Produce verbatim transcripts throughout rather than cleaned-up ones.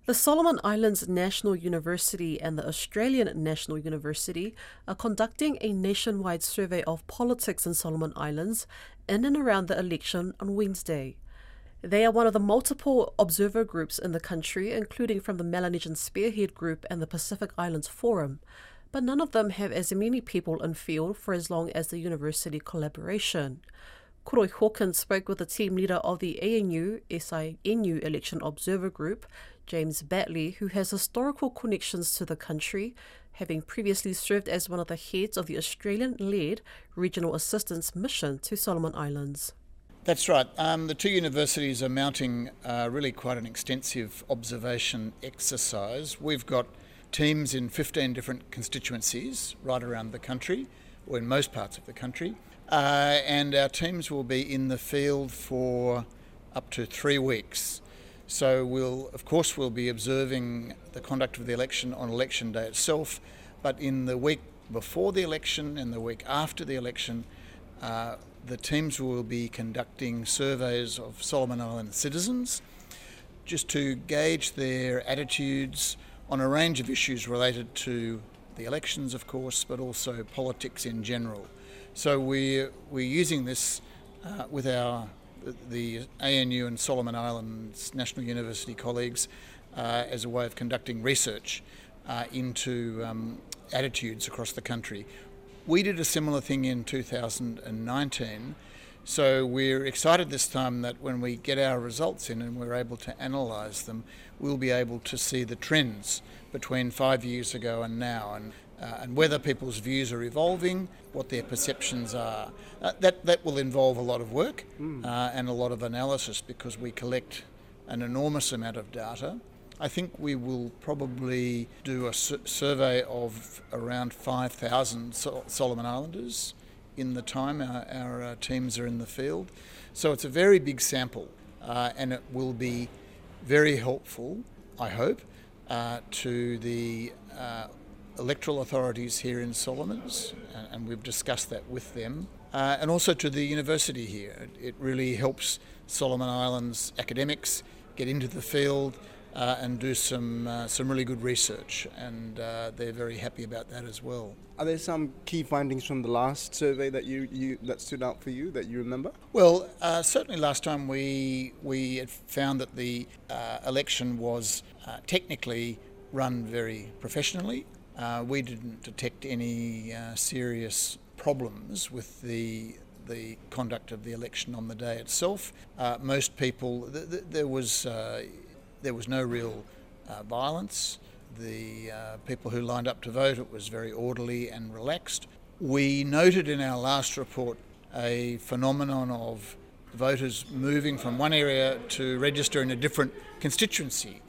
The Solomon Islands National University and the Australian National University are conducting a nationwide survey of politics in Solomon Islands in and around the election on Wednesday. They are one of the multiple observer groups in the country, including from the Melanesian Spearhead Group and the Pacific Islands Forum, but none of them have as many people in field for as long as the university collaboration. Koroi Hawkins spoke with the team leader of the A N U S I N U Election Observer Group, James Batley, who has historical connections to the country, having previously served as one of the heads of the Australian-led Regional Assistance Mission to Solomon Islands. That's right. Um, the two universities are mounting uh, really quite an extensive observation exercise. We've got teams in fifteen different constituencies right around the country, or in most parts of the country, uh, and our teams will be in the field for up to three weeks. So we'll, of course, we'll be observing the conduct of the election on election day itself, but in the week before the election and the week after the election, uh, the teams will be conducting surveys of Solomon Island citizens just to gauge their attitudes on a range of issues related to the elections, of course, but also politics in general. So we're, we're using this uh, with our the A N U and Solomon Islands National University colleagues uh, as a way of conducting research uh, into um, attitudes across the country. We did a similar thing in two thousand nineteen, so we're excited this time that when we get our results in and we're able to analyse them, we'll be able to see the trends between five years ago and now, and uh, and whether people's views are evolving, what their perceptions are. Uh, that, that will involve a lot of work mm. uh, and a lot of analysis because we collect an enormous amount of data. I think we will probably do a su- survey of around five thousand Sol- Solomon Islanders in the time our, our uh, teams are in the field. So it's a very big sample uh, and it will be very helpful, I hope, uh, to the uh, electoral authorities here in Solomons, and, and we've discussed that with them, uh, and also to the university here. It, it really helps Solomon Islands academics get into the field uh, and do some uh, some really good research, and uh, they're very happy about that as well. Are there some key findings from the last survey that you, you that stood out for you that you remember? Well, uh, certainly last time we we had found that the uh, election was uh, technically run very professionally. Uh, we didn't detect any uh, serious problems with the the conduct of the election on the day itself. Uh, most people, th- th- there was uh, there was no real uh, violence. The uh, people who lined up to vote, it was very orderly and relaxed. We noted in our last report a phenomenon of voters moving from one area to register in a different constituency,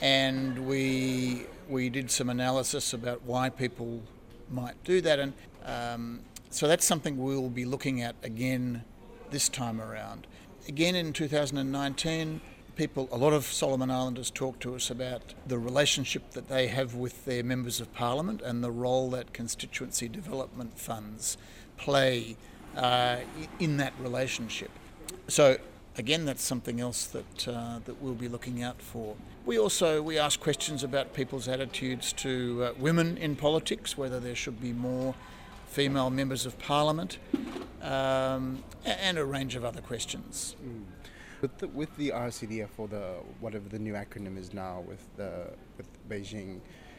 and we we did some analysis about why people might do that, and um, so that's something we'll be looking at again this time around. Again in two thousand nineteen, people, a lot of Solomon Islanders talked to us about the relationship that they have with their members of parliament and the role that constituency development funds play uh, in that relationship. So again, that's something else that uh, that we'll be looking out for. We also we ask questions about people's attitudes to uh, women in politics, whether there should be more female members of parliament, um, and a range of other questions. Mm. With the, with the R C D F, or the whatever the new acronym is now, with the with Beijing,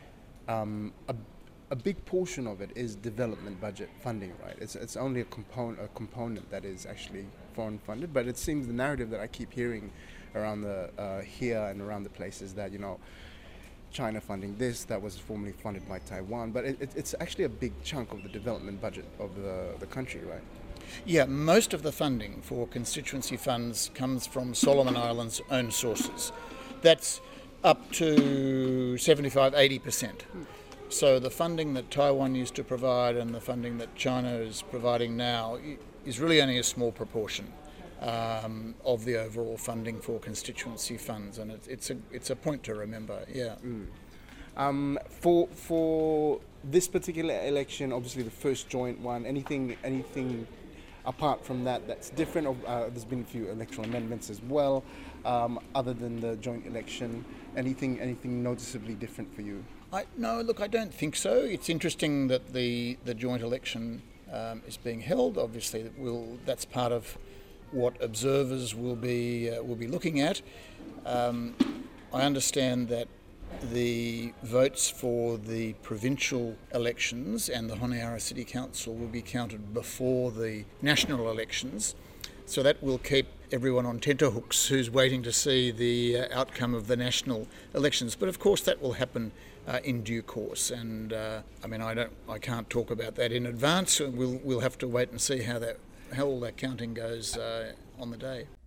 um, a a big portion of it is development budget funding, right? It's it's only a component a component that is actually foreign funded, but it seems the narrative that I keep hearing around the uh, here and around the place is that, you know, China funding this that was formerly funded by Taiwan, but it, it, it's actually a big chunk of the development budget of the the country, right? Yeah, most of the funding for constituency funds comes from Solomon Islands' own sources. That's up to seventy-five, eighty percent. Hmm. So the funding that Taiwan used to provide and the funding that China is providing now is really only a small proportion um, of the overall funding for constituency funds, and it's, it's a it's a point to remember. Yeah. Mm. Um, for for this particular election, obviously the first joint one. Anything anything apart from that, that's different? Or, uh, there's been a few electoral amendments as well, um, other than the joint election. Anything, anything noticeably different for you? I, no, look, I don't think so. It's interesting that the, the joint election um, is being held. Obviously, that will that's part of what observers will be uh, will be looking at. Um, I understand that the votes for the provincial elections and the Honiara City Council will be counted before the national elections. So that will keep everyone on tenterhooks who's waiting to see the uh, outcome of the national elections. But of course that will happen uh, in due course. And uh, I mean, I don't, I can't talk about that in advance. We'll we'll have to wait and see how that how all that counting goes uh, on the day.